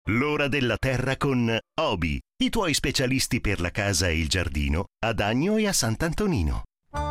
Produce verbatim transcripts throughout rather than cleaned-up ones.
L'ora della terra con Obi, i tuoi specialisti per la casa e il giardino, ad Agno e a Sant'Antonino.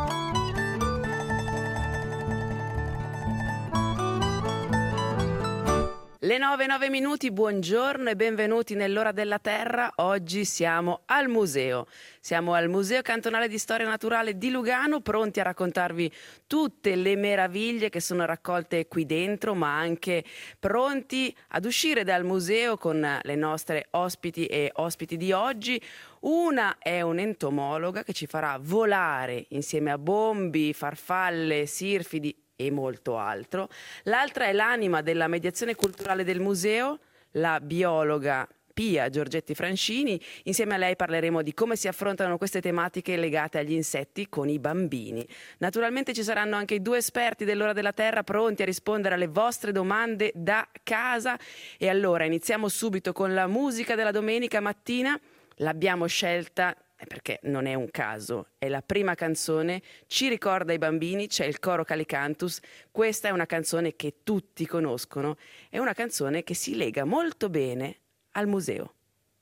Le nove e nove minuti, buongiorno e benvenuti nell'ora della terra. Oggi siamo al museo. Siamo al Museo Cantonale di Storia Naturale di Lugano, pronti a raccontarvi tutte le meraviglie che sono raccolte qui dentro, ma anche pronti ad uscire dal museo con le nostre ospiti e ospiti di oggi. Una è un'entomologa che ci farà volare insieme a bombi, farfalle, sirfidi e molto altro. L'altra è l'anima della mediazione culturale del museo, la biologa Pia Giorgetti Francini. Insieme a lei parleremo di come si affrontano queste tematiche legate agli insetti con i bambini. Naturalmente ci saranno anche i due esperti dell'Ora della Terra pronti a rispondere alle vostre domande da casa. E allora iniziamo subito con la musica della domenica mattina. L'abbiamo scelta perché non è un caso, è la prima canzone, ci ricorda i bambini, c'è il coro Calicantus. Questa è una canzone che tutti conoscono, è una canzone che si lega molto bene al museo.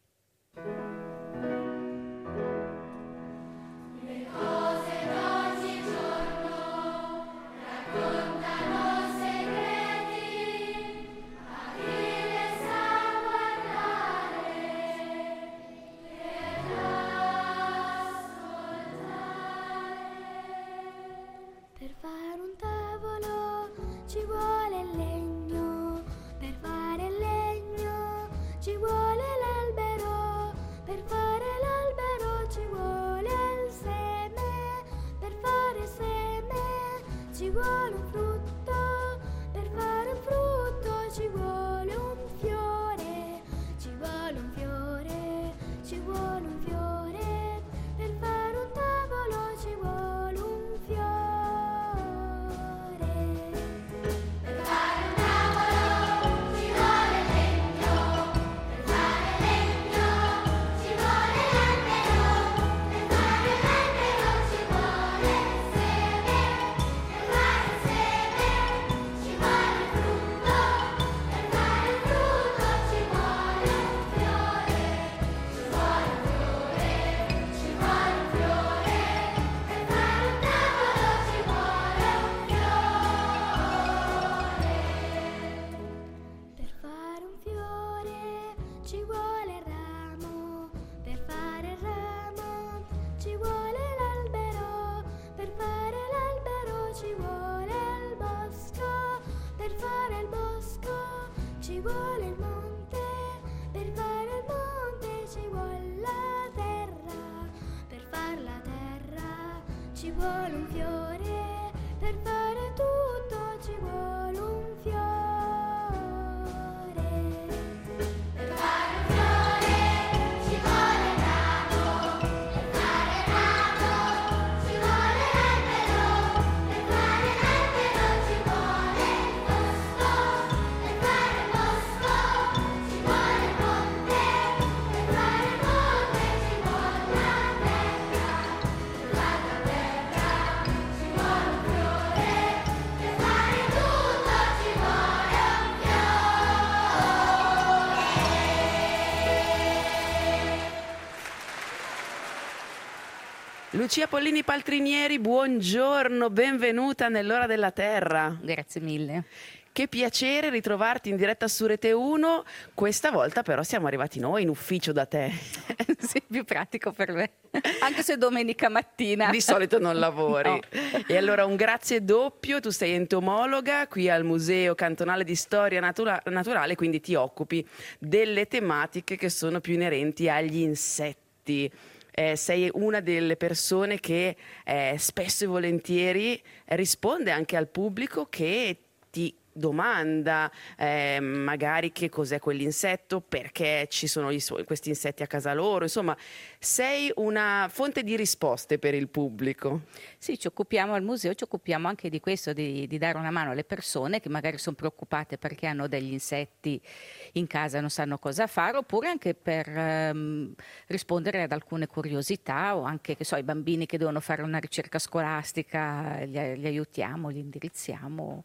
Lucia Pollini Paltrinieri, buongiorno, benvenuta nell'Ora della Terra. Grazie mille. Che piacere ritrovarti in diretta su Rete uno, questa volta però siamo arrivati noi in ufficio da te. Sì, più pratico per me, anche se domenica mattina. Di solito non lavori. No. E allora un grazie doppio, tu sei entomologa qui al Museo Cantonale di Storia Natura- Naturale, quindi ti occupi delle tematiche che sono più inerenti agli insetti. Eh, sei una delle persone che eh, spesso e volentieri risponde anche al pubblico che ti domanda eh, magari che cos'è quell'insetto, perché ci sono gli, questi insetti a casa loro, insomma sei una fonte di risposte per il pubblico. Sì, ci occupiamo al museo, ci occupiamo anche di questo, di, di dare una mano alle persone che magari sono preoccupate perché hanno degli insetti in casa e non sanno cosa fare, oppure anche per ehm, rispondere ad alcune curiosità, o anche che so, i bambini che devono fare una ricerca scolastica li, li aiutiamo, li indirizziamo,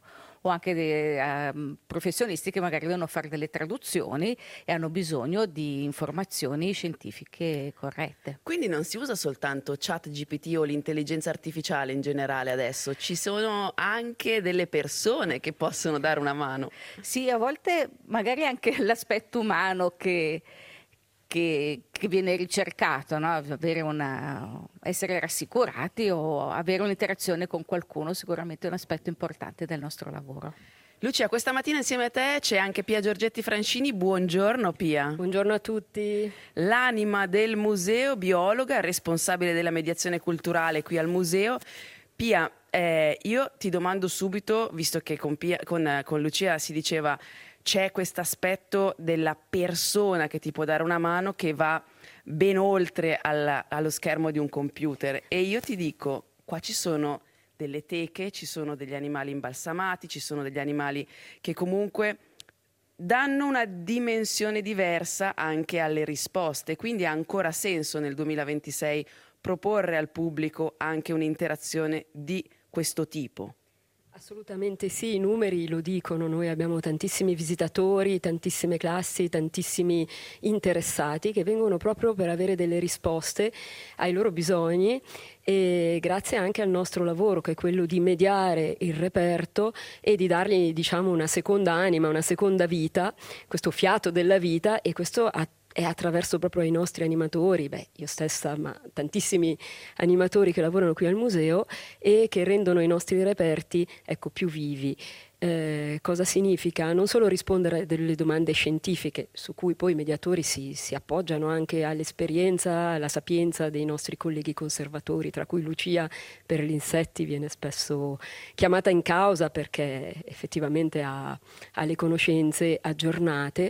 o anche dei uh, professionisti che magari devono fare delle traduzioni e hanno bisogno di informazioni scientifiche corrette. Quindi non si usa soltanto ChatGPT o l'intelligenza artificiale in generale adesso, ci sono anche delle persone che possono dare una mano. Sì, a volte magari anche l'aspetto umano che, che, che viene ricercato, no? Avere una, essere rassicurati o avere un'interazione con qualcuno sicuramente è un aspetto importante del nostro lavoro. Lucia, questa mattina insieme a te c'è anche Pia Giorgetti Francini. Buongiorno Pia. Buongiorno a tutti. L'anima del museo, biologa, responsabile della mediazione culturale qui al museo. Pia, eh, io ti domando subito, visto che con, Pia, con, con Lucia si diceva c'è questo aspetto della persona che ti può dare una mano che va ben oltre alla, allo schermo di un computer, e io ti dico, qua ci sono delle teche, ci sono degli animali imbalsamati, ci sono degli animali che comunque danno una dimensione diversa anche alle risposte, quindi ha ancora senso nel duemilaventisei proporre al pubblico anche un'interazione di questo tipo. Assolutamente sì, i numeri lo dicono, noi abbiamo tantissimi visitatori, tantissime classi, tantissimi interessati che vengono proprio per avere delle risposte ai loro bisogni, e grazie anche al nostro lavoro, che è quello di mediare il reperto e di dargli, diciamo, una seconda anima, una seconda vita, questo fiato della vita, e questo ha è attraverso proprio i nostri animatori, beh, io stessa, ma tantissimi animatori che lavorano qui al museo e che rendono i nostri reperti, ecco, più vivi. Eh, cosa significa? Non solo rispondere a delle domande scientifiche, su cui poi i mediatori si, si appoggiano anche all'esperienza, alla sapienza dei nostri colleghi conservatori, tra cui Lucia per gli insetti viene spesso chiamata in causa perché effettivamente ha, ha le conoscenze aggiornate.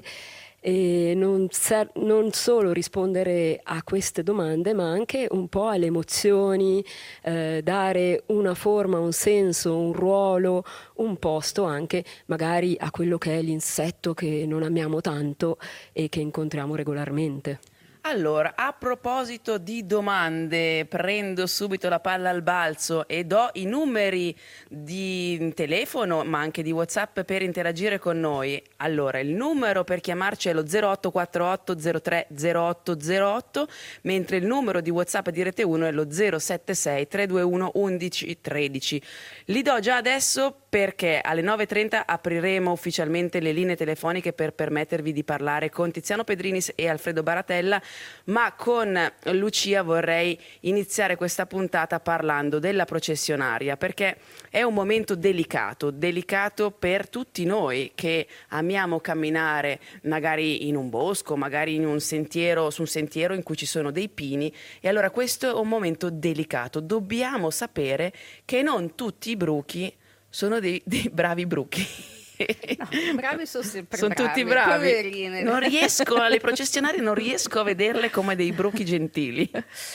E non, ser- non solo rispondere a queste domande, ma anche un po' alle emozioni, eh, dare una forma, un senso, un ruolo, un posto anche magari a quello che è l'insetto che non amiamo tanto e che incontriamo regolarmente. Allora, a proposito di domande, prendo subito la palla al balzo e do i numeri di telefono, ma anche di WhatsApp per interagire con noi. Allora, il numero per chiamarci è lo zero otto quattro otto zero tre zero otto zero otto, mentre il numero di WhatsApp di Rete uno è lo zero sette sei tre due uno undici tredici. Li do già adesso perché alle nove e trenta apriremo ufficialmente le linee telefoniche per permettervi di parlare con Tiziano Pedrinis e Alfredo Baratella, ma con Lucia vorrei iniziare questa puntata parlando della processionaria, perché è un momento delicato, delicato per tutti noi che amiamo camminare magari in un bosco, magari in un sentiero, su un sentiero in cui ci sono dei pini, e allora questo è un momento delicato. Dobbiamo sapere che non tutti i bruchi sono dei, dei bravi bruchi. No, bravi sono sempre sono bravi, tutti bravi. poverine. Non riesco, alle processionarie non riesco a vederle come dei bruchi gentili.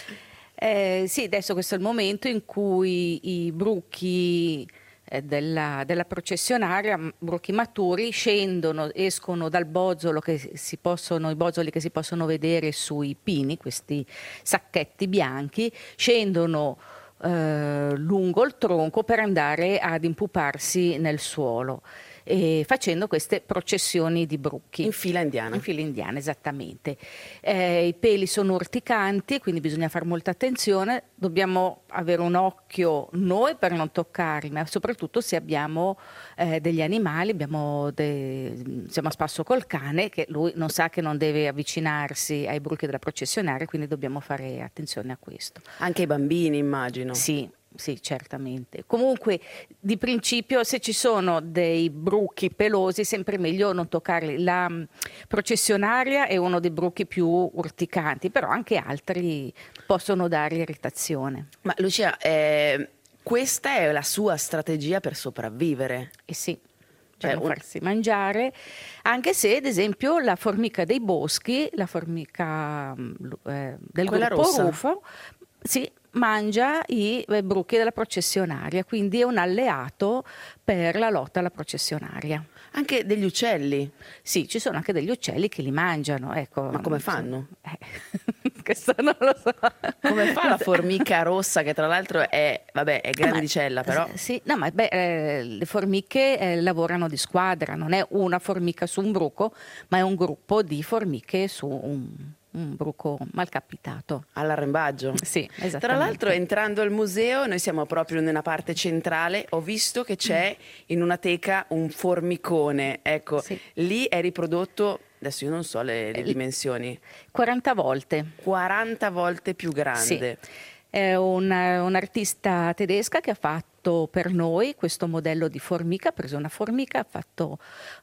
Eh, sì, adesso questo è il momento in cui i bruchi eh, della, della processionaria, bruchi maturi, scendono, escono dal bozzolo che si possono, i bozzoli che si possono vedere sui pini, questi sacchetti bianchi, scendono eh, lungo il tronco per andare ad impuparsi nel suolo, e facendo queste processioni di bruchi. In fila indiana. In fila indiana, esattamente. Eh, I peli sono urticanti, quindi bisogna fare molta attenzione, dobbiamo avere un occhio noi per non toccarli, ma soprattutto se abbiamo eh, degli animali, abbiamo de... siamo a spasso col cane, che lui non sa che non deve avvicinarsi ai bruchi della processionaria, quindi dobbiamo fare attenzione a questo. Anche i bambini, immagino. Sì. Sì, certamente. Comunque, di principio, se ci sono dei bruchi pelosi, sempre meglio non toccarli. La mh, processionaria è uno dei bruchi più urticanti, però anche altri possono dare irritazione. Ma Lucia, eh, questa è la sua strategia per sopravvivere? Eh sì, Cioè, per non un- farsi mangiare, anche se, ad esempio, la formica dei boschi, la formica mh, lu- eh, del Quella gruppo rossa? rufo, sì, mangia i eh, bruchi della processionaria, quindi è un alleato per la lotta alla processionaria. Anche degli uccelli? Sì, ci sono anche degli uccelli che li mangiano, ecco. Ma come fanno? Eh, questo non lo so. Come fa la formica rossa, che tra l'altro è, vabbè, è grandicella, però... Sì, no, ma beh, eh, le formiche eh, lavorano di squadra, non è una formica su un bruco, ma è un gruppo di formiche su un, un bruco malcapitato. All'arrembaggio. Sì, esattamente. Tra l'altro, entrando al museo, noi siamo proprio nella parte centrale, ho visto che c'è in una teca un formicone, ecco, Sì. lì è riprodotto... Adesso io non so le, le Eh, dimensioni. quaranta volte. quaranta volte più grande. Sì. È una- un'artista tedesca che ha fatto per noi questo modello di formica, ha preso una formica, ha fatto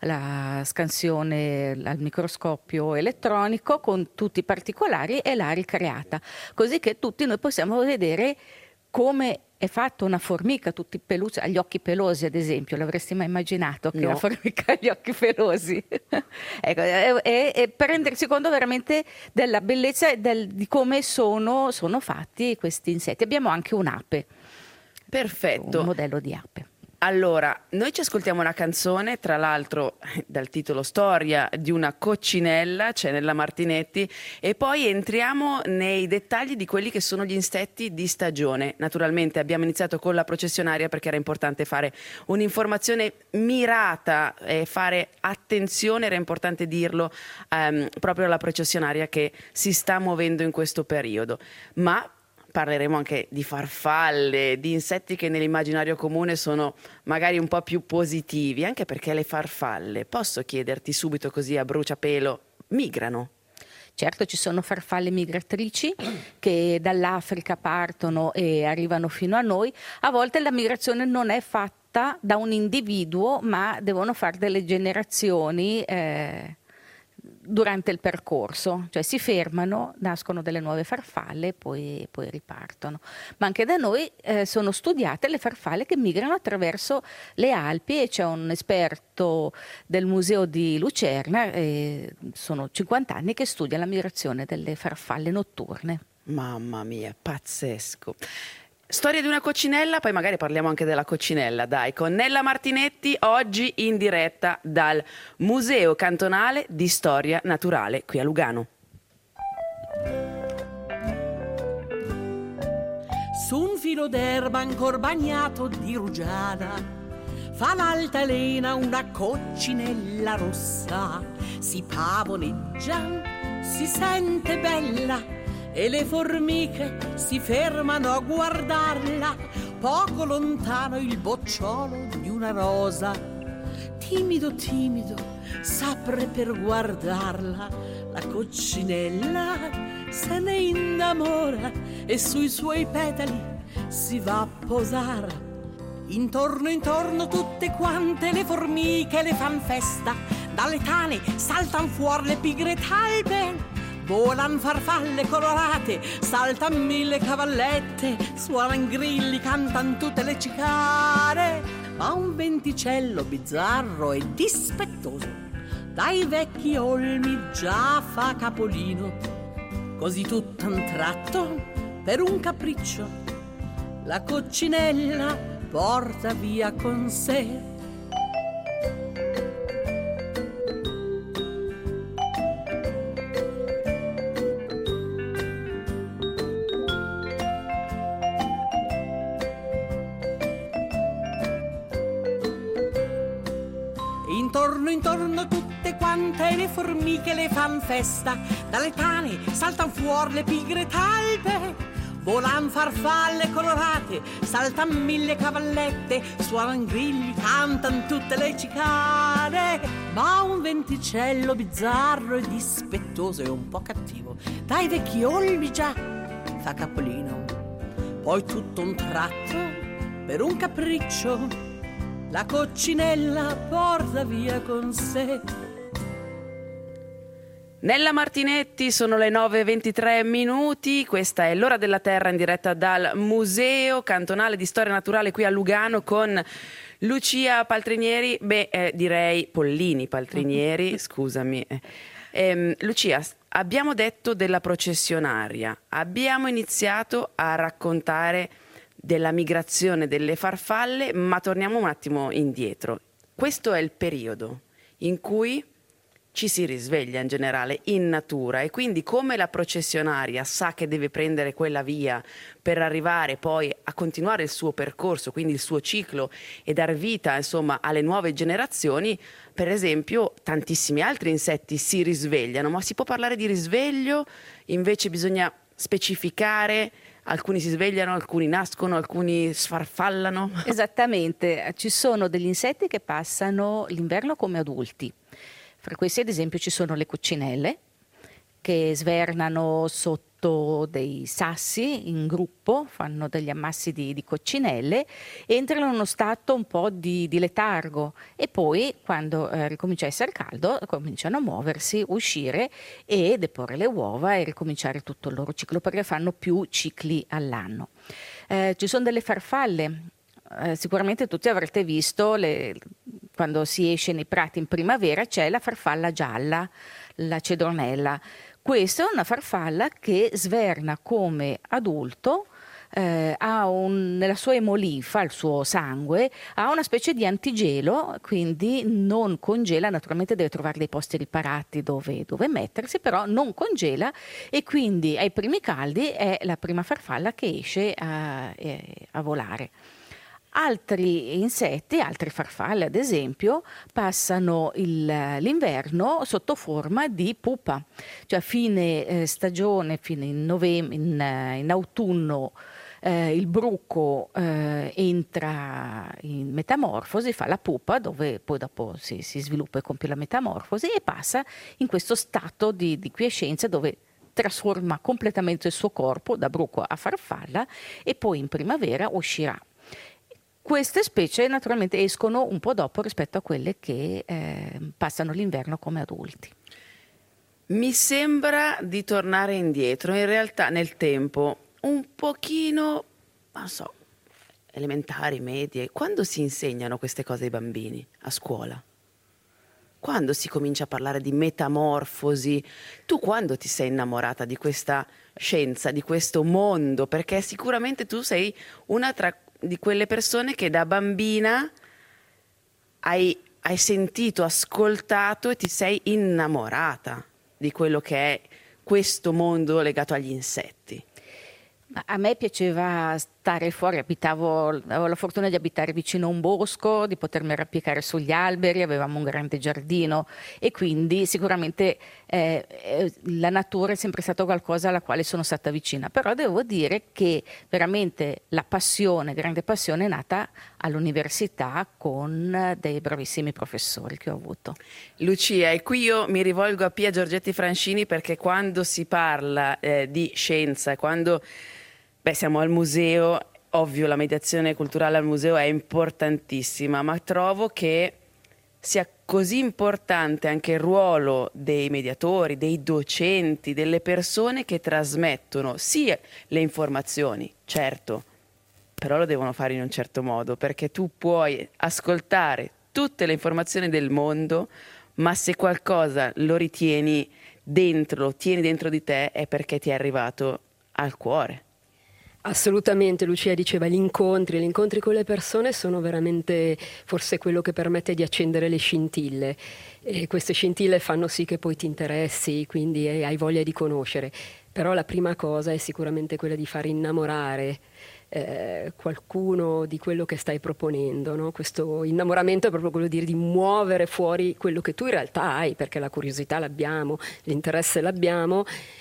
la scansione al microscopio elettronico con tutti i particolari e l'ha ricreata, così che tutti noi possiamo vedere come è fatta una formica, tutti pelucci, ha gli occhi pelosi ad esempio, l'avresti mai immaginato che No. la formica ha gli occhi pelosi? Ecco, è, è- è per rendersi conto veramente della bellezza e del- di come sono, sono fatti questi insetti. Abbiamo anche un'ape, Perfetto. un modello di ape. Allora, noi ci ascoltiamo una canzone, tra l'altro dal titolo Storia di una coccinella, c'è Nella Martinetti, e poi entriamo nei dettagli di quelli che sono gli insetti di stagione. Naturalmente abbiamo iniziato con la processionaria perché era importante fare un'informazione mirata e fare attenzione, era importante dirlo, ehm, proprio alla processionaria che si sta muovendo in questo periodo. Ma parleremo anche di farfalle, di insetti che nell'immaginario comune sono magari un po' più positivi, anche perché le farfalle, posso chiederti subito così a bruciapelo, migrano? Certo, ci sono farfalle migratrici che dall'Africa partono e arrivano fino a noi. A volte la migrazione non è fatta da un individuo, ma devono fare delle generazioni eh, durante il percorso, cioè si fermano, nascono delle nuove farfalle e poi, poi ripartono. Ma anche da noi eh, sono studiate le farfalle che migrano attraverso le Alpi e c'è un esperto del museo di Lucerna, eh, sono cinquanta anni che studia la migrazione delle farfalle notturne. Mamma mia, pazzesco. Storia di una coccinella, poi magari parliamo anche della coccinella, dai, con Nella Martinetti, oggi in diretta dal Museo Cantonale di Storia Naturale qui a Lugano. Su un filo d'erba ancor bagnato di rugiada fa l'altalena una coccinella rossa, si pavoneggia, si sente bella e le formiche si fermano a guardarla, poco lontano il bocciolo di una rosa. Timido, timido, s'apre per guardarla, la coccinella se ne innamora e sui suoi petali si va a posare. Intorno, intorno tutte quante le formiche le fan festa, dalle tane saltan fuori le pigre talpe, volan farfalle colorate, saltan mille cavallette, suonan grilli, cantan tutte le cicale. Ma un venticello bizzarro e dispettoso dai vecchi olmi già fa capolino. Così tutto a un tratto, per un capriccio, la coccinella porta via con sé. Intorno, intorno tutte quante le formiche le fan festa, dalle tane saltan fuori le pigre talpe, volan farfalle colorate, saltan mille cavallette, suonan grilli, cantan tutte le cicale. Ma un venticello bizzarro e dispettoso e un po' cattivo dai vecchi olmi già fa capolino. Poi tutto un tratto, per un capriccio, la coccinella porta via con sé. Nella Martinetti, sono le nove e ventitré minuti, questa è l'Ora della Terra in diretta dal Museo Cantonale di Storia Naturale qui a Lugano con Lucia Paltrinieri, beh eh, direi Pollini Paltrinieri, scusami. Ehm, Lucia, abbiamo detto della processionaria, abbiamo iniziato a raccontare della migrazione delle farfalle, ma torniamo un attimo indietro. Questo è il periodo in cui ci si risveglia in generale in natura, e quindi come la processionaria sa che deve prendere quella via per arrivare poi a continuare il suo percorso, quindi il suo ciclo, e dar vita insomma alle nuove generazioni, per esempio tantissimi altri insetti si risvegliano. Ma si può parlare di risveglio? Invece bisogna specificare: alcuni si svegliano, alcuni nascono, alcuni sfarfallano? Esattamente, ci sono degli insetti che passano l'inverno come adulti. Fra questi ad esempio ci sono le coccinelle, che svernano sotto dei sassi in gruppo, fanno degli ammassi di, di coccinelle, entrano in uno stato un po' di, di letargo, e poi quando eh, ricomincia a essere caldo cominciano a muoversi, uscire e deporre le uova e ricominciare tutto il loro ciclo, perché fanno più cicli all'anno. Eh, ci sono delle farfalle. Eh, sicuramente tutti avrete visto le, quando si esce nei prati in primavera c'è la farfalla gialla, la cedronella. Questa è una farfalla che sverna come adulto, eh, ha un, nella sua emolinfa, il suo sangue, ha una specie di antigelo, quindi non congela. Naturalmente deve trovare dei posti riparati dove, dove mettersi, però non congela, e quindi ai primi caldi è la prima farfalla che esce a, a volare. Altri insetti, altre farfalle ad esempio, passano il, l'inverno sotto forma di pupa, cioè a fine eh, stagione, fine in, novem- in, eh, in autunno eh, il bruco eh, entra in metamorfosi, fa la pupa, dove poi dopo si, si sviluppa e compie la metamorfosi, e passa in questo stato di, di quiescenza dove trasforma completamente il suo corpo da bruco a farfalla, e poi in primavera uscirà. Queste specie naturalmente escono un po' dopo rispetto a quelle che eh, passano l'inverno come adulti. Mi sembra di tornare indietro, in realtà nel tempo, un pochino, non so, elementari, medie. Quando si insegnano queste cose ai bambini a scuola? Quando si comincia a parlare di metamorfosi? Tu quando ti sei innamorata di questa scienza, di questo mondo? Perché sicuramente tu sei una tra di quelle persone che da bambina hai, hai sentito, ascoltato e ti sei innamorata di quello che è questo mondo legato agli insetti. A me piaceva stare fuori, abitavo, avevo la fortuna di abitare vicino a un bosco, di potermi arrampicare sugli alberi, avevamo un grande giardino, e quindi sicuramente eh, la natura è sempre stata qualcosa alla quale sono stata vicina. Però devo dire che veramente la passione, grande passione, è nata all'università con dei bravissimi professori che ho avuto. Lucia, e qui io mi rivolgo a Pia Giorgetti Francini, perché quando si parla eh, di scienza, quando Beh, siamo al museo, ovvio la mediazione culturale al museo è importantissima, ma trovo che sia così importante anche il ruolo dei mediatori, dei docenti, delle persone che trasmettono sì le informazioni, certo, però lo devono fare in un certo modo, perché tu puoi ascoltare tutte le informazioni del mondo, ma se qualcosa lo ritieni dentro, lo tieni dentro di te, è perché ti è arrivato al cuore. Assolutamente, Lucia diceva gli incontri, gli incontri con le persone sono veramente forse quello che permette di accendere le scintille, e queste scintille fanno sì che poi ti interessi, quindi hai voglia di conoscere. Però la prima cosa è sicuramente quella di far innamorare eh, qualcuno di quello che stai proponendo, no? Questo innamoramento è proprio quello di, di muovere fuori quello che tu in realtà hai, perché la curiosità l'abbiamo, l'interesse l'abbiamo,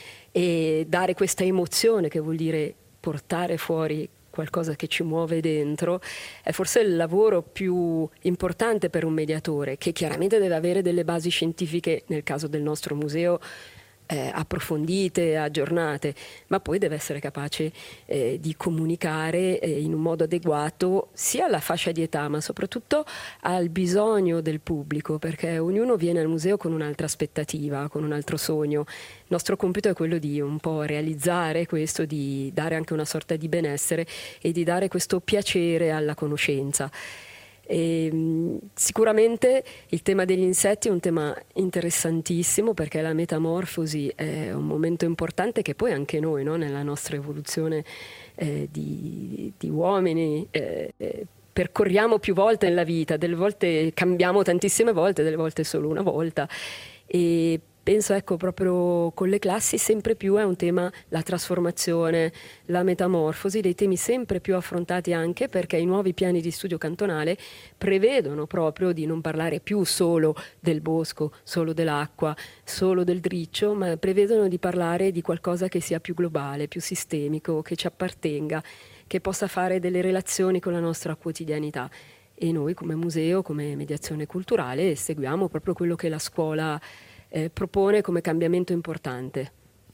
e dare questa emozione, che vuol dire portare fuori qualcosa che ci muove dentro, è forse il lavoro più importante per un mediatore, che chiaramente deve avere delle basi scientifiche, nel caso del nostro museo, eh, approfondite, aggiornate, ma poi deve essere capace eh, di comunicare eh, in un modo adeguato sia alla fascia di età, ma soprattutto al bisogno del pubblico, perché ognuno viene al museo con un'altra aspettativa, con un altro sogno. Il nostro compito è quello di un po' realizzare questo, di dare anche una sorta di benessere e di dare questo piacere alla conoscenza. E, mh, sicuramente il tema degli insetti è un tema interessantissimo, perché la metamorfosi è un momento importante che poi anche noi, no, nella nostra evoluzione eh, di, di uomini eh, eh, percorriamo più volte nella vita, delle volte cambiamo tantissime volte, delle volte solo una volta, e penso, ecco, proprio con le classi sempre più è un tema la trasformazione, la metamorfosi, dei temi sempre più affrontati, anche perché i nuovi piani di studio cantonale prevedono proprio di non parlare più solo del bosco, solo dell'acqua, solo del driccio, ma prevedono di parlare di qualcosa che sia più globale, più sistemico, che ci appartenga, che possa fare delle relazioni con la nostra quotidianità. E noi come museo, come mediazione culturale, seguiamo proprio quello che la scuola Eh, propone come cambiamento importante.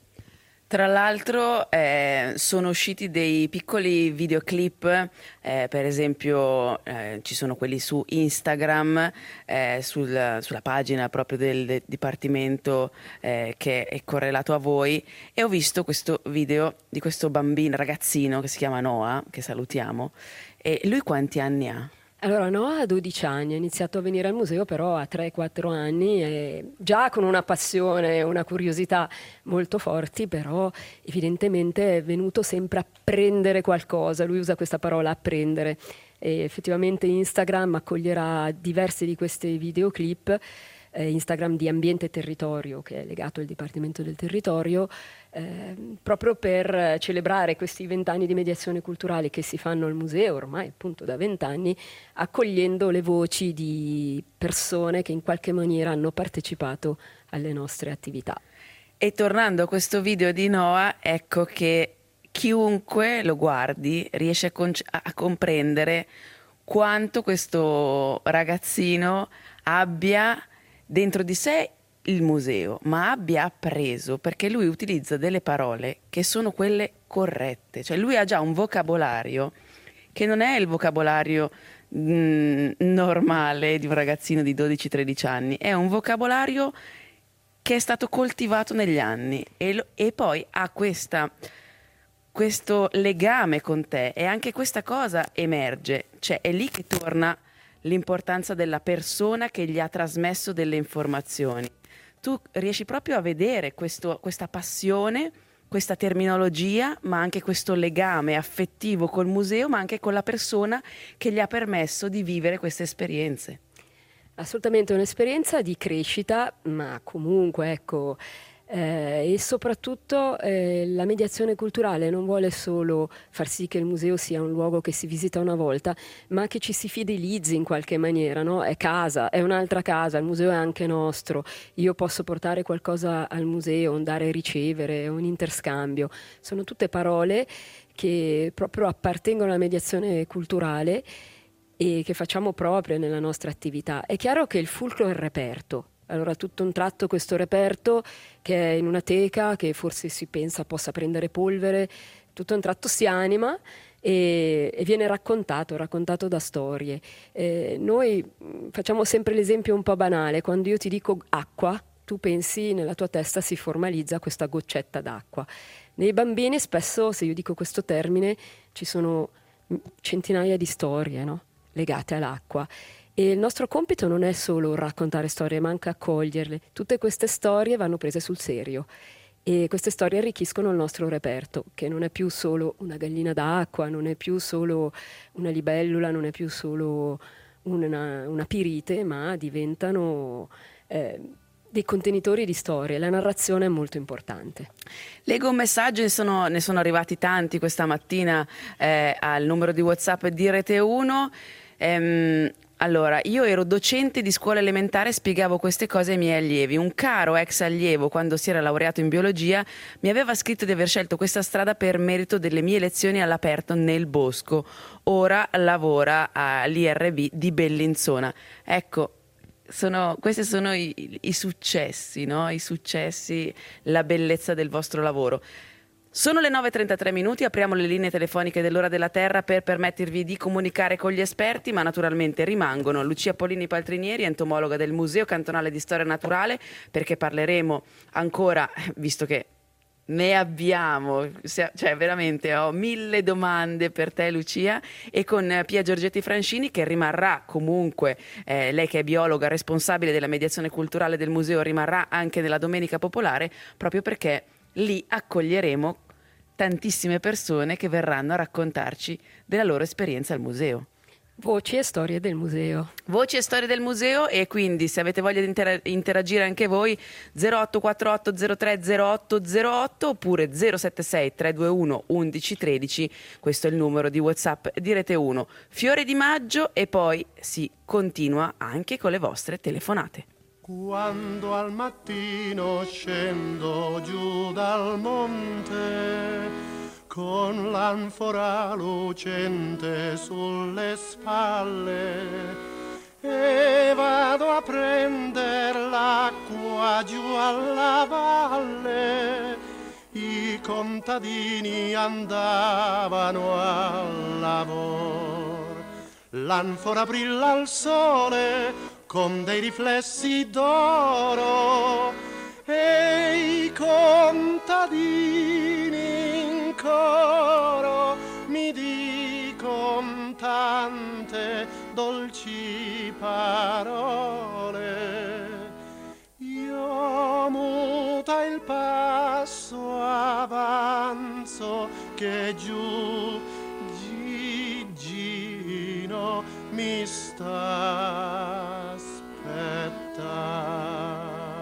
Tra l'altro eh, sono usciti dei piccoli videoclip, eh, per esempio eh, ci sono quelli su Instagram, eh, sul, sulla pagina proprio del, del Dipartimento eh, che è correlato a voi, e ho visto questo video di questo bambino, ragazzino che si chiama Noah, che salutiamo, e lui quanti anni ha? Allora, Noah ha dodici anni, ha iniziato a venire al museo però a tre quattro anni, e già con una passione e una curiosità molto forti, però evidentemente è venuto sempre a prendere qualcosa, lui usa questa parola, apprendere, e effettivamente Instagram accoglierà diversi di questi videoclip, eh, Instagram di Ambiente e Territorio, che è legato al Dipartimento del Territorio, Eh, proprio per celebrare questi vent'anni di mediazione culturale che si fanno al museo ormai appunto da vent'anni, accogliendo le voci di persone che in qualche maniera hanno partecipato alle nostre attività. E tornando a questo video di Noah, ecco che chiunque lo guardi riesce a, con- a comprendere quanto questo ragazzino abbia dentro di sé il museo, ma abbia appreso, perché lui utilizza delle parole che sono quelle corrette, cioè lui ha già un vocabolario che non è il vocabolario mh, normale di un ragazzino di dodici tredici anni, è un vocabolario che è stato coltivato negli anni, e, lo, e poi ha questa, questo legame con te, e anche questa cosa emerge, cioè è lì che torna l'importanza della persona che gli ha trasmesso delle informazioni. Tu riesci proprio a vedere questo, questa passione, questa terminologia, ma anche questo legame affettivo col museo, ma anche con la persona che gli ha permesso di vivere queste esperienze. Assolutamente un'esperienza di crescita, ma comunque ecco, eh, e soprattutto eh, la mediazione culturale non vuole solo far sì che il museo sia un luogo che si visita una volta, ma che ci si fidelizzi in qualche maniera, no? È casa, è un'altra casa, il museo è anche nostro, io posso portare qualcosa al museo, un dare e ricevere, un interscambio, sono tutte parole che proprio appartengono alla mediazione culturale e che facciamo proprie nella nostra attività. È chiaro che il fulcro è il reperto. Allora tutto un tratto questo reperto che è in una teca, che forse si pensa possa prendere polvere, tutto un tratto si anima e, e viene raccontato, raccontato da storie. Eh, noi facciamo sempre l'esempio un po' banale, quando io ti dico acqua, tu pensi, nella tua testa si formalizza questa goccetta d'acqua. Nei bambini spesso, se io dico questo termine, ci sono centinaia di storie, no? Legate all'acqua. E il nostro compito non è solo raccontare storie, ma anche accoglierle. Tutte queste storie vanno prese sul serio e queste storie arricchiscono il nostro reperto, che non è più solo una gallina d'acqua, non è più solo una libellula, non è più solo una, una pirite, ma diventano eh, dei contenitori di storie. La narrazione è molto importante. Leggo un messaggio, ne sono, ne sono arrivati tanti questa mattina eh, al numero di WhatsApp di Rete uno. Ehm, Allora, io ero docente di scuola elementare e spiegavo queste cose ai miei allievi. Un caro ex allievo, quando si era laureato in biologia, mi aveva scritto di aver scelto questa strada per merito delle mie lezioni all'aperto nel bosco. Ora lavora all'I R B di Bellinzona. Ecco, sono, questi sono i, i successi, no? I successi, la bellezza del vostro lavoro. Sono le nove e trentatré minuti, apriamo le linee telefoniche dell'Ora della Terra per permettervi di comunicare con gli esperti, ma naturalmente rimangono Lucia Polini Paltrinieri, entomologa del Museo Cantonale di Storia Naturale, perché parleremo ancora, visto che ne abbiamo, cioè veramente ho mille domande per te Lucia, e con Pia Giorgetti Francini, che rimarrà comunque, eh, lei che è biologa responsabile della mediazione culturale del museo, rimarrà anche nella Domenica Popolare, proprio perché lì accoglieremo tantissime persone che verranno a raccontarci della loro esperienza al museo. Voci e storie del museo. Voci e storie del museo, e quindi se avete voglia di inter- interagire anche voi zero otto quattro otto zero tre zero otto zero otto oppure zero sette sei tre due uno undici tredici, questo è il numero di WhatsApp di Rete uno. Fiore di maggio e poi si continua anche con le vostre telefonate. Quando al mattino scendo giù dal monte con l'anfora lucente sulle spalle e vado a prender l'acqua giù alla valle, i contadini andavano al lavoro, l'anfora brilla al sole con dei riflessi d'oro e i contadini in coro mi dicon tante dolci parole. Io muta il passo, avanzo che giù Gigino mi sta aspetta.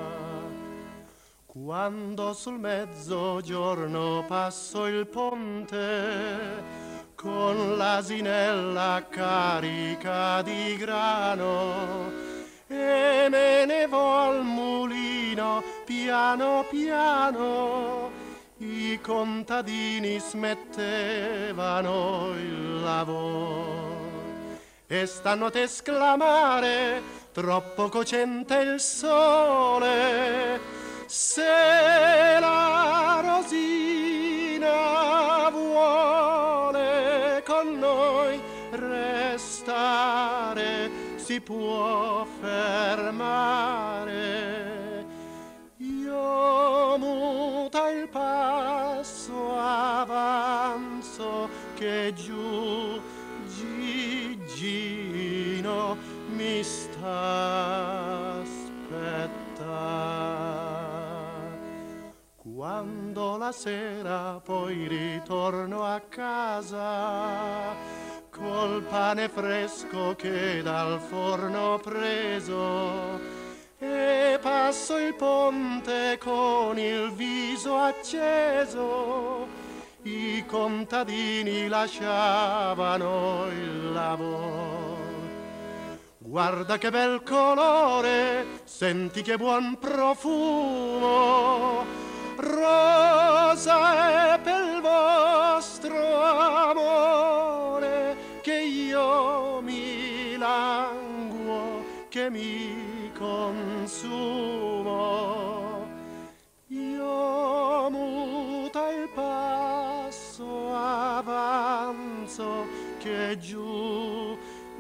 Quando sul mezzogiorno passo il ponte con l'asinella carica di grano e me ne vo al mulino piano piano, i contadini smettevano il lavoro e stanno ad esclamare troppo cocente il sole. Se la Rosina vuole con noi restare, si può fermare. Io muta il passo, avanzo che giù Gigino mi sta aspetta. Quando la sera poi ritorno a casa col pane fresco che dal forno ho preso e passo il ponte con il viso acceso, i contadini lasciavano il lavoro. Guarda che bel colore, senti che buon profumo, rosa è per il vostro amore che io mi languo, che mi consumo. Io muta il passo, avanzo che giù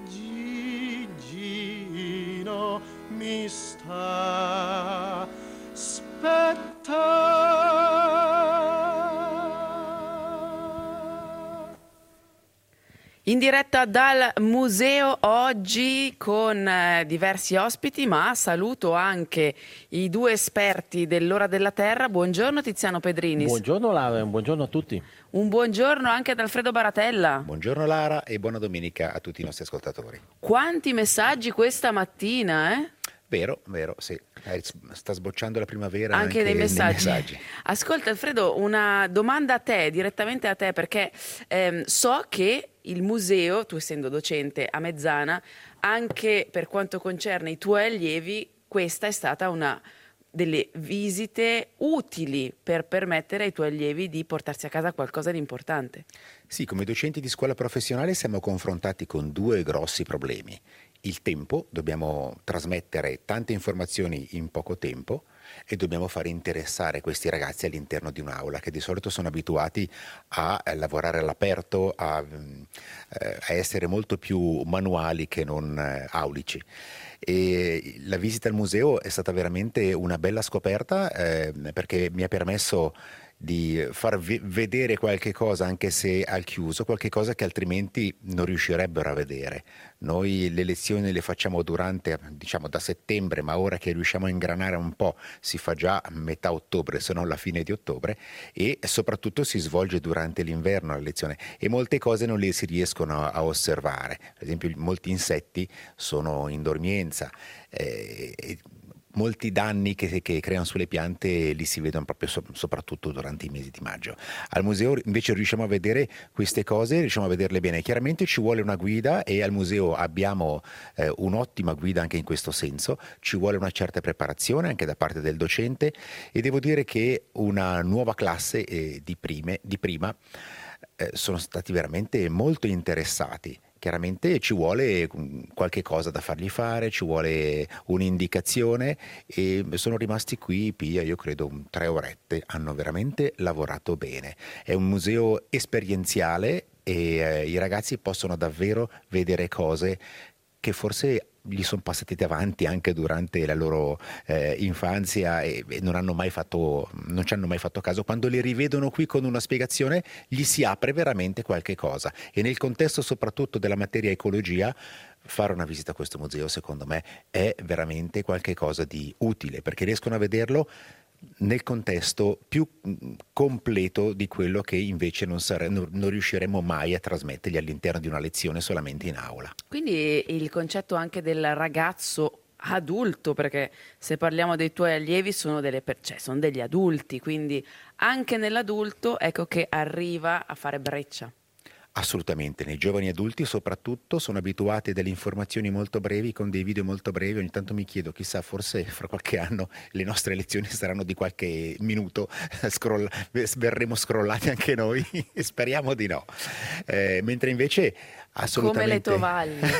Gigino mi sta aspetta. In diretta dal museo oggi con eh, diversi ospiti, ma saluto anche i due esperti dell'Ora della Terra. Buongiorno Tiziano Pedrinis. Buongiorno Lara, buongiorno a tutti. Un buongiorno anche ad Alfredo Baratella. Buongiorno Lara e buona domenica a tutti i nostri ascoltatori. Quanti messaggi questa mattina, eh? Vero, vero, sì. Eh, sta sbocciando la primavera anche, anche dei messaggi. nei messaggi. Ascolta Alfredo, una domanda a te, direttamente a te, perché ehm, so che il museo, tu essendo docente a Mezzana, anche per quanto concerne i tuoi allievi, questa è stata una delle visite utili per permettere ai tuoi allievi di portarsi a casa qualcosa di importante. Sì, come docenti di scuola professionale siamo confrontati con due grossi problemi. Il tempo, dobbiamo trasmettere tante informazioni in poco tempo e dobbiamo fare interessare questi ragazzi all'interno di un'aula che di solito sono abituati a lavorare all'aperto, a, a essere molto più manuali che non aulici. E la visita al museo è stata veramente una bella scoperta eh, perché mi ha permesso di far v- vedere qualche cosa, anche se al chiuso, qualche cosa che altrimenti non riuscirebbero a vedere. Noi le lezioni le facciamo durante, diciamo, da settembre, ma ora che riusciamo a ingranare un po' si fa già a metà ottobre, se non la fine di ottobre, e soprattutto si svolge durante l'inverno la lezione e molte cose non le si riescono a, a osservare. Per esempio molti insetti sono in dormienza, eh, e molti danni che, che creano sulle piante li si vedono proprio so, soprattutto durante i mesi di maggio. Al museo invece riusciamo a vedere queste cose, riusciamo a vederle bene. Chiaramente ci vuole una guida e al museo abbiamo eh, un'ottima guida anche in questo senso, ci vuole una certa preparazione anche da parte del docente e devo dire che una nuova classe eh, di, prime, di prima eh, sono stati veramente molto interessati. Chiaramente ci vuole qualche cosa da fargli fare, ci vuole un'indicazione e sono rimasti qui, Pia, io credo tre orette, hanno veramente lavorato bene. È un museo esperienziale e eh, i ragazzi possono davvero vedere cose che forse gli sono passati davanti anche durante la loro eh, infanzia e, e non hanno mai fatto, non ci hanno mai fatto caso. Quando li rivedono qui con una spiegazione gli si apre veramente qualche cosa e nel contesto soprattutto della materia ecologia fare una visita a questo museo secondo me è veramente qualche cosa di utile perché riescono a vederlo nel contesto più completo di quello che invece non, sare- non, non riusciremo mai a trasmettergli all'interno di una lezione solamente in aula. Quindi il concetto anche del ragazzo adulto, perché se parliamo dei tuoi allievi sono, delle per- cioè, sono degli adulti, quindi anche nell'adulto ecco che arriva a fare breccia. Assolutamente, nei giovani adulti soprattutto sono abituati a delle informazioni molto brevi con dei video molto brevi, ogni tanto mi chiedo chissà forse fra qualche anno le nostre lezioni saranno di qualche minuto, scroll- verremo scrollati anche noi, speriamo di no, eh, mentre invece assolutamente... Come le tovaglie.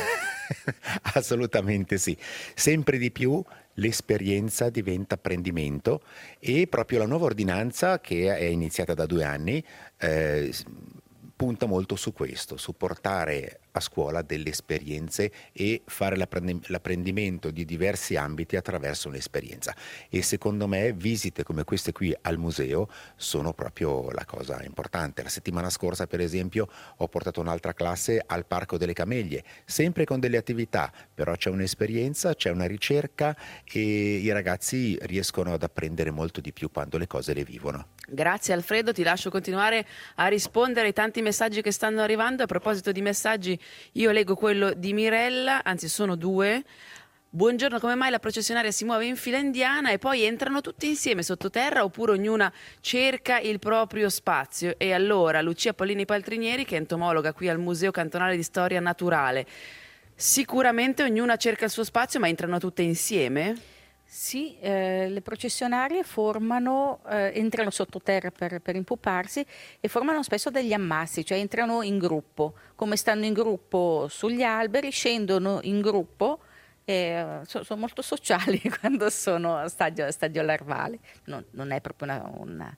Assolutamente sì, sempre di più l'esperienza diventa apprendimento e proprio la nuova ordinanza che è iniziata da due anni eh, punta molto su questo, su portare a scuola delle esperienze e fare l'apprendimento di diversi ambiti attraverso un'esperienza. E secondo me visite come queste qui al museo sono proprio la cosa importante. La settimana scorsa, per esempio, ho portato un'altra classe al Parco delle Camellie, sempre con delle attività, però c'è un'esperienza, c'è una ricerca e i ragazzi riescono ad apprendere molto di più quando le cose le vivono. Grazie Alfredo, ti lascio continuare a rispondere ai tanti messaggi che stanno arrivando. A proposito di messaggi, io leggo quello di Mirella, anzi sono due. Buongiorno, come mai la processionaria si muove in fila indiana e poi entrano tutti insieme sottoterra oppure ognuna cerca il proprio spazio? E allora Lucia Pollini Paltrinieri, che è entomologa qui al Museo Cantonale di Storia Naturale, sicuramente ognuna cerca il suo spazio, ma entrano tutte insieme? Sì, eh, le processionarie formano, eh, entrano sottoterra per, per impuparsi e formano spesso degli ammassi, cioè entrano in gruppo, come stanno in gruppo sugli alberi, scendono in gruppo, eh, so, sono molto sociali quando sono a stadio, stadio larvale, non, non è proprio una... una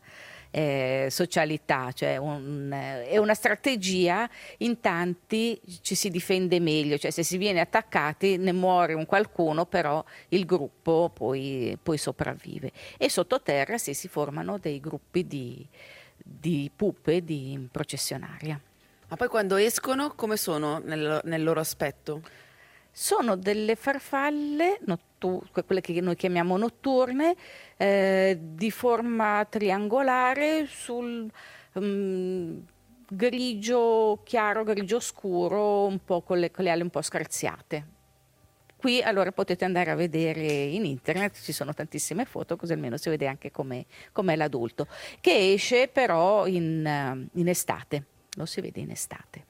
Eh, socialità, cioè un, eh, è una strategia, in tanti ci si difende meglio, cioè se si viene attaccati ne muore un qualcuno, però il gruppo poi, poi sopravvive. E sottoterra sì, si formano dei gruppi di, di pupe di processionaria. Ma poi quando escono come sono nel, nel loro aspetto? Sono delle farfalle, nottu- quelle che noi chiamiamo notturne, eh, di forma triangolare sul um, grigio chiaro, grigio scuro, un po' con le, con le ali un po' screziate. Qui allora potete andare a vedere in internet, ci sono tantissime foto, così almeno si vede anche com'è, com'è l'adulto, che esce però in, in estate, lo si vede in estate.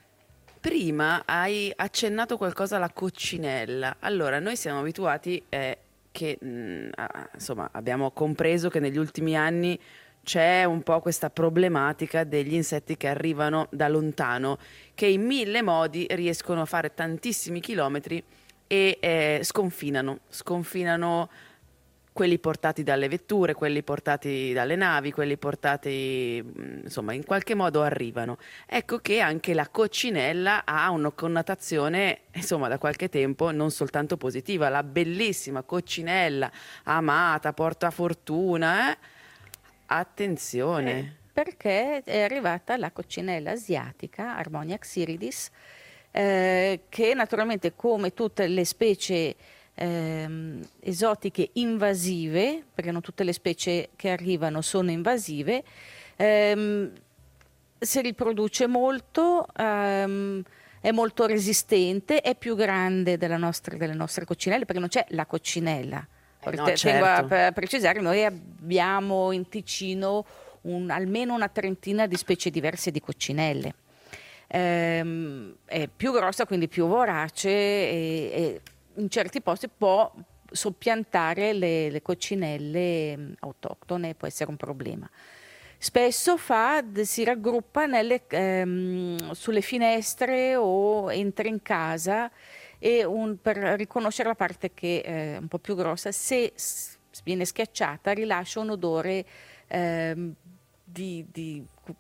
Prima hai accennato qualcosa alla coccinella. Allora, noi siamo abituati eh, che, mh, a, insomma, abbiamo compreso che negli ultimi anni c'è un po' questa problematica degli insetti che arrivano da lontano, che in mille modi riescono a fare tantissimi chilometri e eh, sconfinano, sconfinano quelli portati dalle vetture, quelli portati dalle navi, quelli portati, insomma, in qualche modo arrivano. Ecco che anche la coccinella ha una connotazione, insomma, da qualche tempo non soltanto positiva. La bellissima coccinella amata, portafortuna, eh, Attenzione! Eh, perché è arrivata la coccinella asiatica, Harmonia xyridis, eh, che naturalmente, come tutte le specie ehm, esotiche invasive, perché non tutte le specie che arrivano sono invasive, ehm, si riproduce molto, ehm, è molto resistente, è più grande della nostra, delle nostre coccinelle, perché non c'è la coccinella. Eh no, Tengo certo. a, a precisare, noi abbiamo in Ticino un, almeno una trentina di specie diverse di coccinelle. Ehm, è più grossa, quindi più vorace, e, e in certi posti può soppiantare le, le coccinelle autoctone, può essere un problema. Spesso fa, si raggruppa nelle, ehm, sulle finestre o entra in casa, e un, per riconoscere la parte che è un po' più grossa, se s- viene schiacciata rilascia un odore ehm, di, di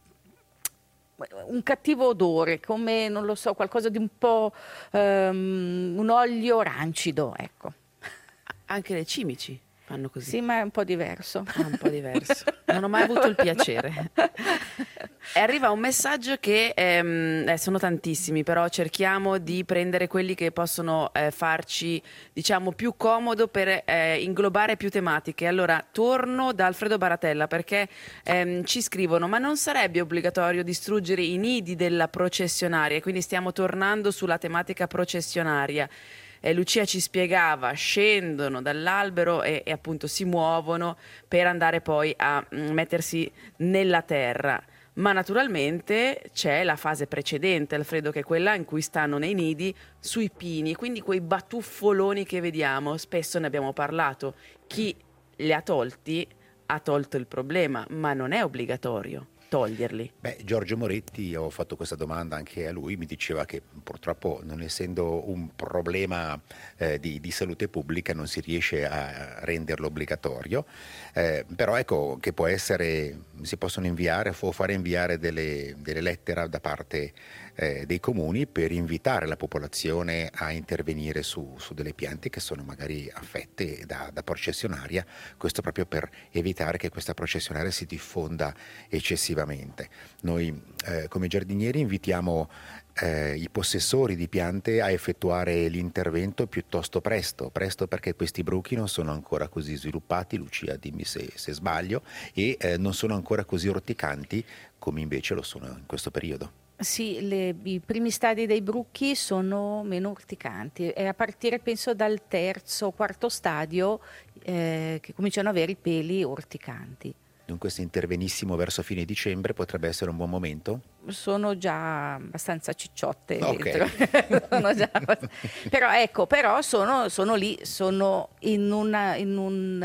un cattivo odore, come, non lo so, qualcosa di un po' um, un olio rancido, ecco. Anche le cimici fanno così. Sì, ma è un po' diverso. Ah, un po' diverso. Non ho mai avuto il piacere. E arriva un messaggio che ehm, eh, sono tantissimi, però cerchiamo di prendere quelli che possono eh, farci, diciamo, più comodo per eh, inglobare più tematiche. Allora, torno da Alfredo Baratella, perché ehm, ci scrivono: ma non sarebbe obbligatorio distruggere i nidi della processionaria? Quindi stiamo tornando sulla tematica processionaria. Eh, Lucia ci spiegava, scendono dall'albero e, e appunto si muovono per andare poi a mm, mettersi nella terra. Ma naturalmente c'è la fase precedente, Alfredo, che è quella in cui stanno nei nidi sui pini, quindi quei batuffoloni che vediamo, spesso ne abbiamo parlato. Chi li ha tolti ha tolto il problema, ma non è obbligatorio toglierli. Beh, Giorgio Moretti, ho fatto questa domanda anche a lui, mi diceva che purtroppo, non essendo un problema eh, di, di salute pubblica, non si riesce a renderlo obbligatorio, eh, però ecco che può essere, si possono inviare o fare inviare delle, delle lettere da parte eh, dei comuni per invitare la popolazione a intervenire su, su delle piante che sono magari affette da, da processionaria, questo proprio per evitare che questa processionaria si diffonda eccessivamente. Noi eh, come giardinieri invitiamo eh, i possessori di piante a effettuare l'intervento piuttosto presto, presto perché questi bruchi non sono ancora così sviluppati, Lucia dimmi se, se sbaglio, e eh, non sono ancora così orticanti come invece lo sono in questo periodo. Sì, le, i primi stadi dei bruchi sono meno urticanti, e a partire penso dal terzo o quarto stadio eh, che cominciano ad avere i peli urticanti. Dunque se intervenissimo verso fine dicembre potrebbe essere un buon momento? Sono già abbastanza cicciotte Okay. dentro. Sono già abbast- però ecco, però sono, sono lì, sono in, una, in un...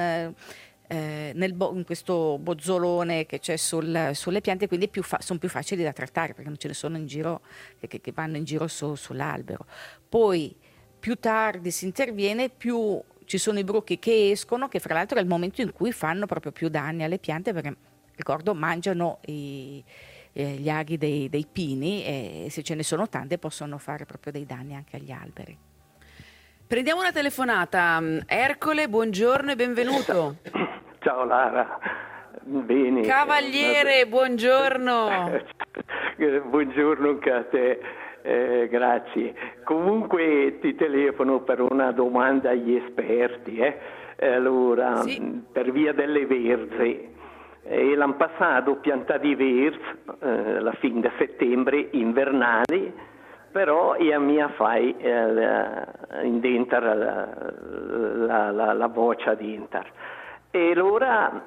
Eh, nel bo- in questo bozzolone che c'è sul, sulle piante, quindi più fa- sono più facili da trattare perché non ce ne sono in giro che, che vanno in giro su, sull'albero. Poi più tardi si interviene, più ci sono i bruchi che escono, che fra l'altro è il momento in cui fanno proprio più danni alle piante, perché ricordo mangiano i, eh, gli aghi dei, dei pini, e se ce ne sono tante possono fare proprio dei danni anche agli alberi. Prendiamo una telefonata. Ercole, buongiorno e benvenuto. Ciao Lara, bene. Cavaliere, buongiorno. Buongiorno anche a te, eh, grazie. Comunque ti telefono per una domanda agli esperti. Eh. Allora, Sì. per via delle verze, eh, l'anno passato piantati verze, eh, alla fine di settembre, invernali, però io mi fai eh, in dentro la, la, la, la boccia dentro. E allora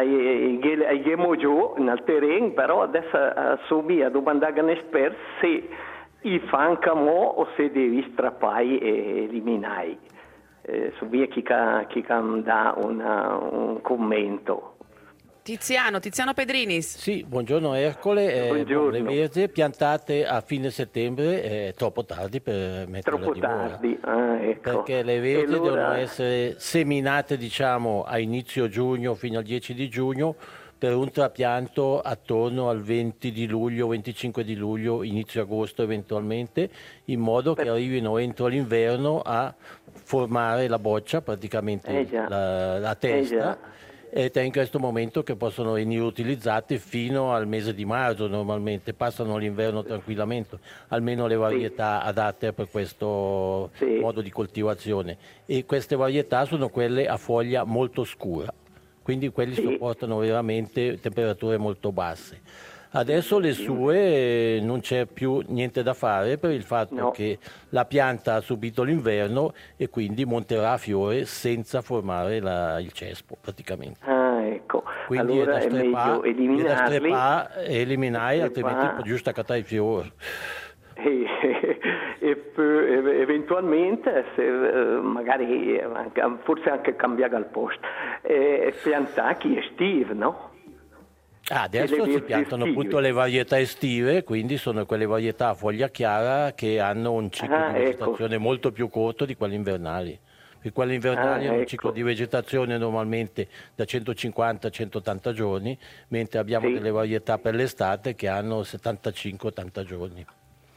andiamo giù nel terreno, però adesso assumi a domandare a un esperto se i fancamo o se devi strappare e eliminare. Eh, su via chi ca, chi ca dà una, un commento. Tiziano, Tiziano Pedrinis. Sì, buongiorno Ercole. Eh, Buongiorno. Le verze piantate a fine settembre è troppo tardi per metterle Troppo a dimora. tardi, ah, ecco. Perché le verze E allora- devono essere seminate, diciamo, a inizio giugno fino al dieci di giugno per un trapianto attorno al venti di luglio, venticinque di luglio, inizio agosto eventualmente, in modo che arrivino entro l'inverno a formare la boccia, praticamente Eh già. la, la Eh testa. già. ed è in questo momento che possono venire utilizzati fino al mese di marzo normalmente, passano l'inverno tranquillamente, almeno le varietà sì. adatte per questo sì. modo di coltivazione, e queste varietà sono quelle a foglia molto scura, quindi quelli sì. sopportano veramente temperature molto basse. Adesso le sue non c'è più niente da fare per il fatto no. che la pianta ha subito l'inverno e quindi monterà a fiore senza formare la, il cespo praticamente. Ah, ecco. Quindi allora è da meglio eliminarli. Strepare e eliminare, altrimenti può giusto accattare il fiore. E, e poi, eventualmente, se, magari anche, forse anche cambiare al posto, e piantare chi estive, no? Ah, adesso si piantano estive. appunto le varietà estive, quindi sono quelle varietà a foglia chiara che hanno un ciclo ah, di vegetazione ecco. molto più corto di quelli invernali. Per quelli invernali ah, hanno ecco. un ciclo di vegetazione normalmente da centocinquanta a centottanta giorni, mentre abbiamo sì. delle varietà per l'estate che hanno settantacinque ottanta giorni.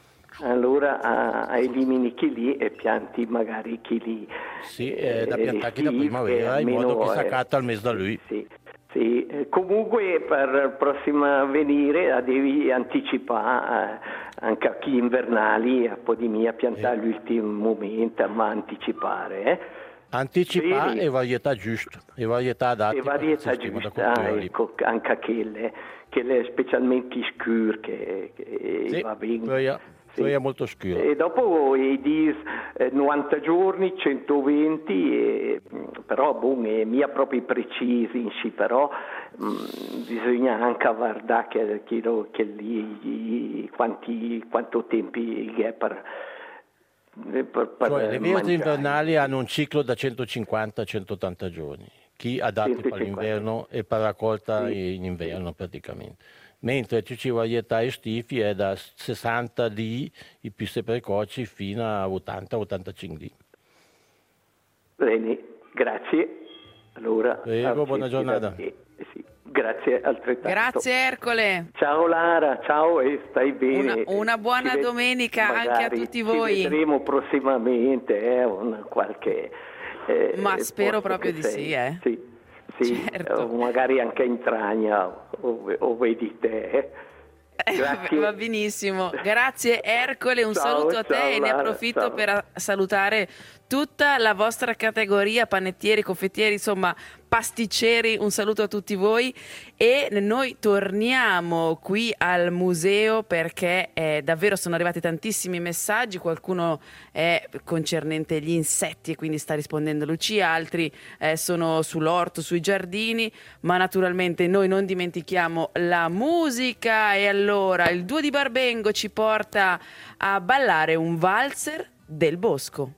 Allora uh, elimini chi lì e pianti magari chi lì. Sì, eh, da piantare da primavera, in modo che si accatta al mese da lui. Sì. Sì, comunque per il prossimo venire devi anticipare eh, anche a chi invernali, a po' di mia piantare eh. l'ultimo momento, ma anticipare. Eh. Anticipare sì. e varietà giuste, e varietà adatte. E varietà giuste, ah, ecco, anche quelle, quelle specialmente scure che, che sì, va bene. Sì. È molto scuro. E dopo i dis, eh, novanta giorni, centoventi, e, però boh, è mia proprio precisi, sì, però mh, bisogna anche guardare che, che, che lì quanti, quanto tempi è per, per, per cioè, le verdi invernali hanno un ciclo da centocinquanta a centottanta giorni, chi adatti per l'inverno e per raccolta sì. in inverno praticamente. Mentre C C varietà estivi è da sessanta di i più precoci fino a ottanta ottantacinque di. Bene, grazie. Allora, prego, buona giornata. Eh, sì, grazie altrettanto. Grazie Ercole. Ciao Lara, ciao e stai bene. Una, una buona ci domenica ved- anche a tutti voi. Ci vedremo prossimamente, eh, un qualche... Eh, Ma spero proprio di sei. sì, eh. Sì. Sì, certo. magari anche in Tragna o, o vedi te. Grazie. Va benissimo, grazie Ercole, un ciao, saluto a te ciao, e ne approfitto ciao. per salutare tutta la vostra categoria, panettieri, confettieri, insomma pasticceri, un saluto a tutti voi e noi torniamo qui al museo perché eh, davvero sono arrivati tantissimi messaggi, qualcuno è concernente gli insetti e quindi sta rispondendo Lucia, altri eh, sono sull'orto, sui giardini, ma naturalmente noi non dimentichiamo la musica e allora il duo di Barbengo ci porta a ballare un valzer del bosco.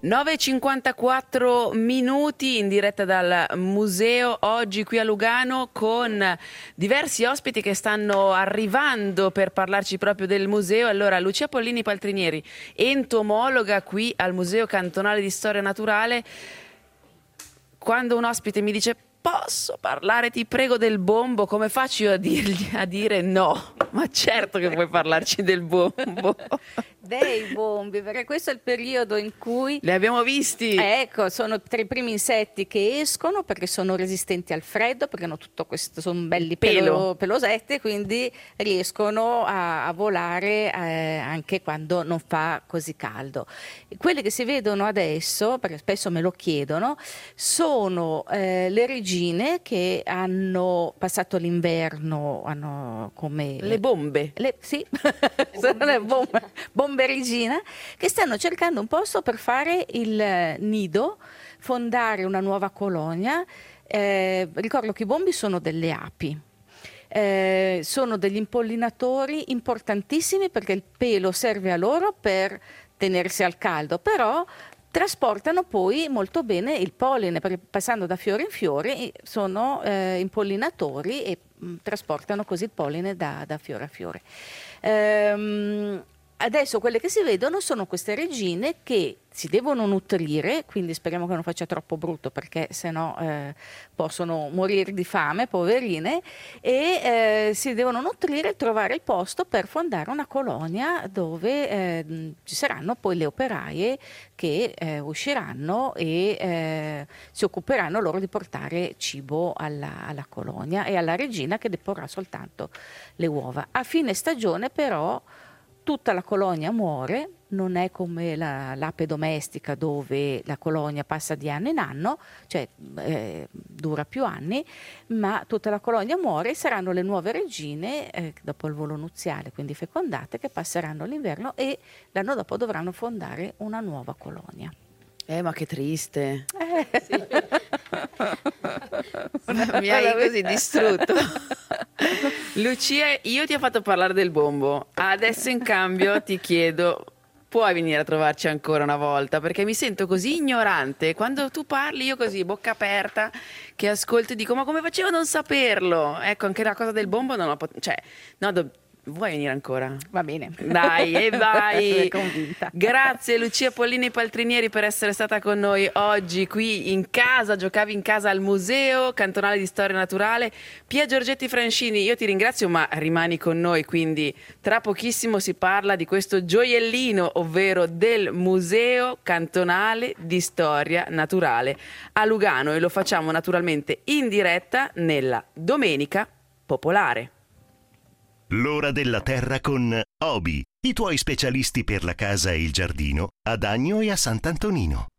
nove e cinquantaquattro minuti in diretta dal museo, oggi qui a Lugano con diversi ospiti che stanno arrivando per parlarci proprio del museo. Allora, Lucia Pollini Paltrinieri, entomologa qui al Museo Cantonale di Storia Naturale. Quando un ospite mi dice posso parlare, ti prego, del bombo, come faccio io a, dirgli, a dire no? Ma certo che puoi parlarci del bombo. Dei bombi, perché questo è il periodo in cui... Li abbiamo visti. Ecco, sono tra i primi insetti che escono perché sono resistenti al freddo, perché hanno tutto questo, sono belli pelo, Pelo. pelosetti, quindi riescono a, a volare eh, anche quando non fa così caldo. Quelli che si vedono adesso, perché spesso me lo chiedono, sono eh, le regine che hanno passato l'inverno, hanno come... Le bombe. Le, sì, sono le bombe, bombe regina, che stanno cercando un posto per fare il nido, fondare una nuova colonia. Eh, ricordo che i bombi sono delle api. Eh, sono degli impollinatori importantissimi perché il pelo serve a loro per tenersi al caldo, però trasportano poi molto bene il polline, perché passando da fiore in fiore sono eh, impollinatori e mh, trasportano così il polline da, da fiore a fiore. Ehm, Adesso quelle che si vedono sono queste regine che si devono nutrire, quindi speriamo che non faccia troppo brutto perché sennò eh, possono morire di fame, poverine, e eh, si devono nutrire e trovare il posto per fondare una colonia dove eh, ci saranno poi le operaie che eh, usciranno e eh, si occuperanno loro di portare cibo alla, alla colonia e alla regina che deporrà soltanto le uova. A fine stagione però tutta la colonia muore, non è come la, l'ape domestica dove la colonia passa di anno in anno, cioè eh, dura più anni, ma tutta la colonia muore e saranno le nuove regine, eh, dopo il volo nuziale, quindi fecondate, che passeranno l'inverno e l'anno dopo dovranno fondare una nuova colonia. Eh, ma che triste. Eh, sì. Mi hai così distrutto. Lucia, io ti ho fatto parlare del bombo. Adesso in cambio ti chiedo, puoi venire a trovarci ancora una volta? Perché mi sento così ignorante. Quando tu parli io così, bocca aperta, che ascolto e dico, ma come facevo a non saperlo? Ecco, anche la cosa del bombo non la pot- Cioè, no, do- vuoi venire ancora? Va bene. Dai, e vai. Sono convinta. Grazie Lucia Pollini Paltrinieri per essere stata con noi oggi qui in casa, giocavi in casa al Museo Cantonale di Storia Naturale. Pia Giorgetti Francini, io ti ringrazio, ma rimani con noi, quindi tra pochissimo si parla di questo gioiellino, ovvero del Museo Cantonale di Storia Naturale a Lugano, e lo facciamo naturalmente in diretta nella Domenica Popolare. L'ora della terra con Obi, i tuoi specialisti per la casa e il giardino ad Agno e a Sant'Antonino.